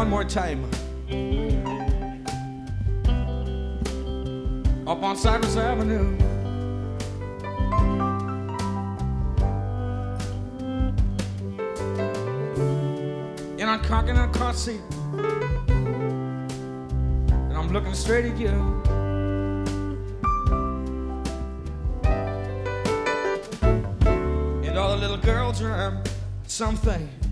one more time. Up on Cypress Avenue. And I'm cocking a car seat. And I'm looking straight at you. And all the little girls are something.